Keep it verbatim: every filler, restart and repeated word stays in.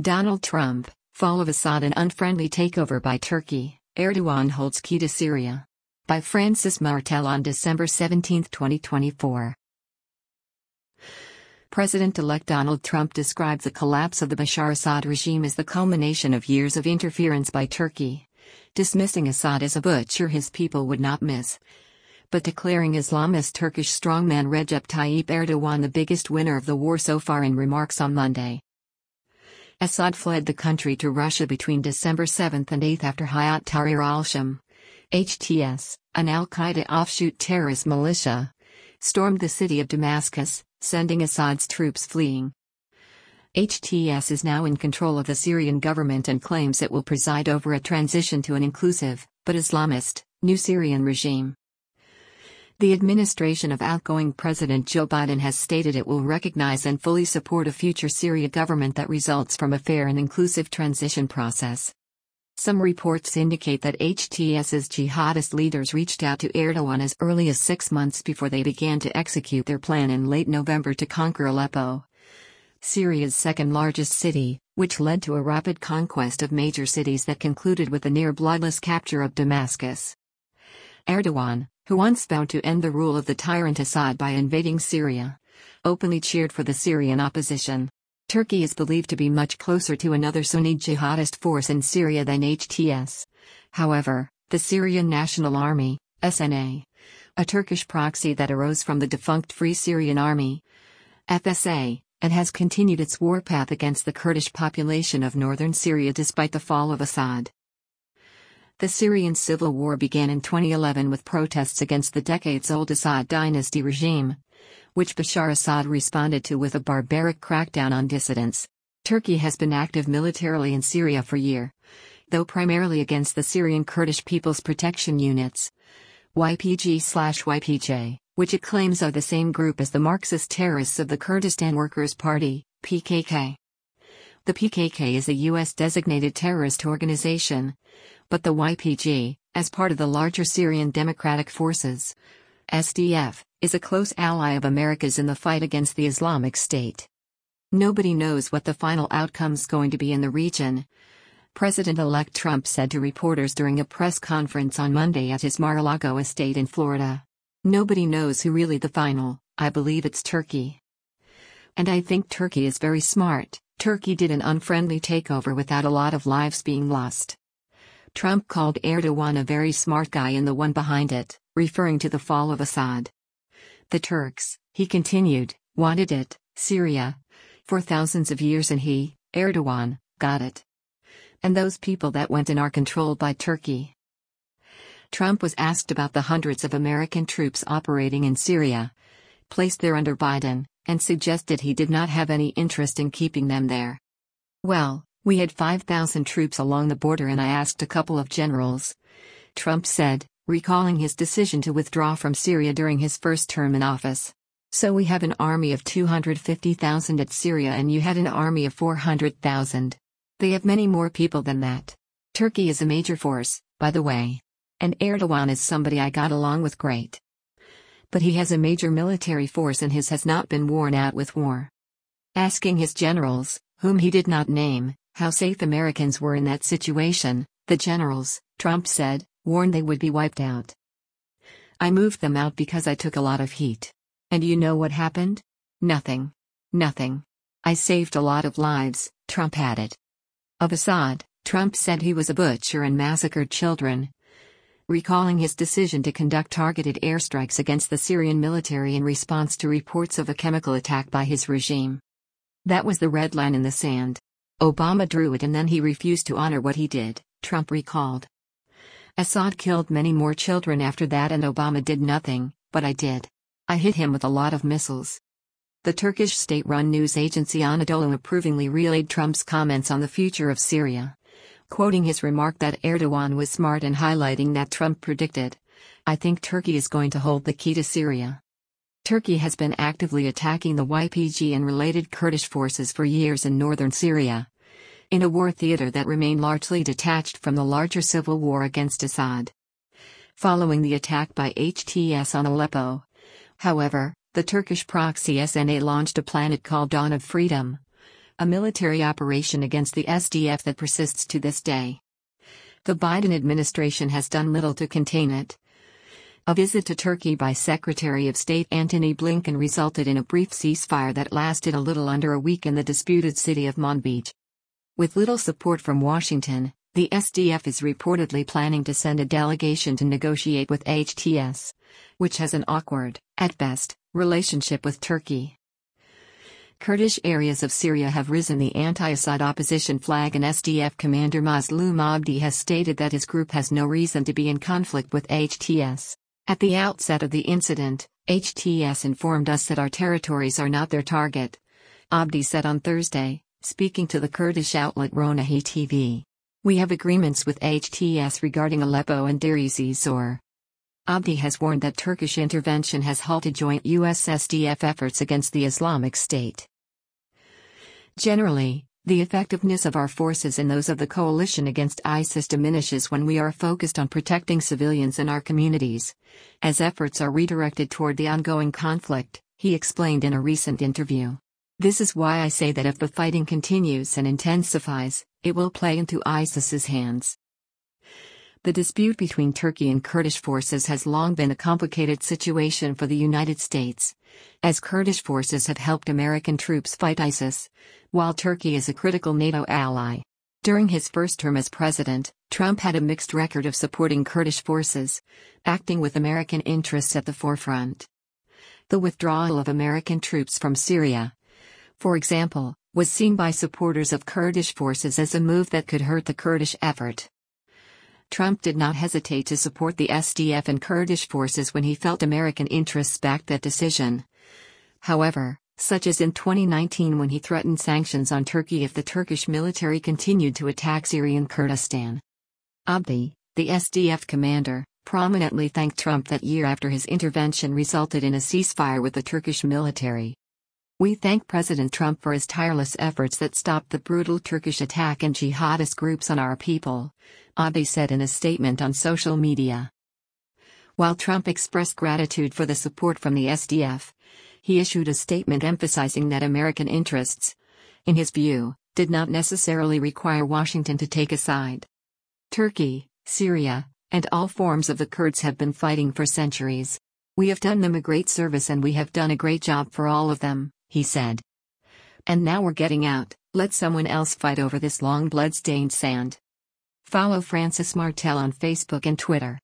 Donald Trump, fall of Assad and unfriendly takeover by Turkey, Erdogan holds key to Syria. By Francis Martel on December seventeenth, twenty twenty-four. President-elect Donald Trump described the collapse of the Bashar Assad regime as the culmination of years of interference by Turkey, dismissing Assad as a butcher his people would not miss, but declaring Islamist Turkish strongman Recep Tayyip Erdogan the biggest winner of the war so far in remarks on Monday. Assad fled the country to Russia between December seventh and eighth after Hayat Tahrir al-Sham, H T S, an al-Qaeda offshoot terrorist militia, stormed the city of Damascus, sending Assad's troops fleeing. H T S is now in control of the Syrian government and claims it will preside over a transition to an inclusive, but Islamist, new Syrian regime. The administration of outgoing President Joe Biden has stated it will recognize and fully support a future Syria government that results from a fair and inclusive transition process. Some reports indicate that H T S's jihadist leaders reached out to Erdogan as early as six months before they began to execute their plan in late November to conquer Aleppo, Syria's second-largest city, which led to a rapid conquest of major cities that concluded with the near-bloodless capture of Damascus. Erdogan, who once vowed to end the rule of the tyrant Assad by invading Syria, openly cheered for the Syrian opposition. Turkey is believed to be much closer to another Sunni jihadist force in Syria than H T S. However, the Syrian National Army, S N A, a Turkish proxy that arose from the defunct Free Syrian Army, F S A, and has continued its warpath against the Kurdish population of northern Syria despite the fall of Assad. The Syrian civil war began in twenty eleven with protests against the decades-old Assad dynasty regime, which Bashar Assad responded to with a barbaric crackdown on dissidents. Turkey has been active militarily in Syria for years, though primarily against the Syrian Kurdish People's Protection Units, Y P G/Y P J, which it claims are the same group as the Marxist terrorists of the Kurdistan Workers' Party, P K K. The P K K is a U S-designated terrorist organization, but the Y P G, as part of the larger Syrian Democratic Forces, S D F, is a close ally of America's in the fight against the Islamic State. Nobody knows what the final outcome's going to be in the region, President-elect Trump said to reporters during a press conference on Monday at his Mar-a-Lago estate in Florida. Nobody knows who really the final, I believe it's Turkey. And I think Turkey is very smart. Turkey did an unfriendly takeover without a lot of lives being lost. Trump called Erdogan a very smart guy and the one behind it, referring to the fall of Assad. The Turks, he continued, wanted it, Syria, for thousands of years and he, Erdogan, got it. And those people that went in are controlled by Turkey. Trump was asked about the hundreds of American troops operating in Syria, placed there under Biden, and suggested he did not have any interest in keeping them there. Well, we had five thousand troops along the border and I asked a couple of generals, Trump said, recalling his decision to withdraw from Syria during his first term in office. So we have an army of two hundred fifty thousand at Syria and you had an army of four hundred thousand. They have many more people than that. Turkey is a major force, by the way. And Erdogan is somebody I got along with great. But he has a major military force and his has not been worn out with war. Asking his generals, whom he did not name, how safe Americans were in that situation, the generals, Trump said, warned they would be wiped out. I moved them out because I took a lot of heat. And you know what happened? Nothing. Nothing. I saved a lot of lives, Trump added. Of Assad, Trump said he was a butcher and massacred children, recalling his decision to conduct targeted airstrikes against the Syrian military in response to reports of a chemical attack by his regime. That was the red line in the sand. Obama drew it and then he refused to honor what he did, Trump recalled. Assad killed many more children after that and Obama did nothing, but I did. I hit him with a lot of missiles. The Turkish state-run news agency Anadolu approvingly relayed Trump's comments on the future of Syria, quoting his remark that Erdogan was smart and highlighting that Trump predicted, I think Turkey is going to hold the key to Syria. Turkey has been actively attacking the Y P G and related Kurdish forces for years in northern Syria, in a war theater that remained largely detached from the larger civil war against Assad. Following the attack by H T S on Aleppo, however, the Turkish proxy S N A launched a plan it called Dawn of Freedom, a military operation against the S D F that persists to this day. The Biden administration has done little to contain it. A visit to Turkey by Secretary of State Antony Blinken resulted in a brief ceasefire that lasted a little under a week in the disputed city of Manbij. With little support from Washington, the S D F is reportedly planning to send a delegation to negotiate with H T S, which has an awkward, at best, relationship with Turkey. Kurdish areas of Syria have risen the anti-Assad opposition flag, and S D F commander Mazloum Abdi has stated that his group has no reason to be in conflict with H T S. At the outset of the incident, H T S informed us that our territories are not their target, Abdi said on Thursday, speaking to the Kurdish outlet Ronahi T V. We have agreements with H T S regarding Aleppo and Deir ez-Zor. Abdi has warned that Turkish intervention has halted joint U S S D F efforts against the Islamic State. Generally, the effectiveness of our forces and those of the coalition against ISIS diminishes when we are focused on protecting civilians in our communities, as efforts are redirected toward the ongoing conflict, he explained in a recent interview. This is why I say that if the fighting continues and intensifies, it will play into ISIS's hands. The dispute between Turkey and Kurdish forces has long been a complicated situation for the United States, as Kurdish forces have helped American troops fight ISIS, while Turkey is a critical NATO ally. During his first term as president, Trump had a mixed record of supporting Kurdish forces, acting with American interests at the forefront. The withdrawal of American troops from Syria, for example, was seen by supporters of Kurdish forces as a move that could hurt the Kurdish effort. Trump did not hesitate to support the S D F and Kurdish forces when he felt American interests backed that decision. However, such as in twenty nineteen when he threatened sanctions on Turkey if the Turkish military continued to attack Syrian Kurdistan. Abdi, the S D F commander, prominently thanked Trump that year after his intervention resulted in a ceasefire with the Turkish military. We thank President Trump for his tireless efforts that stopped the brutal Turkish attack and jihadist groups on our people, Abdi said in a statement on social media. While Trump expressed gratitude for the support from the S D F, he issued a statement emphasizing that American interests, in his view, did not necessarily require Washington to take a side. Turkey, Syria, and all forms of the Kurds have been fighting for centuries. We have done them a great service and we have done a great job for all of them, he said. And now we're getting out, let someone else fight over this long blood-stained sand. Follow Francis Martel on Facebook and Twitter.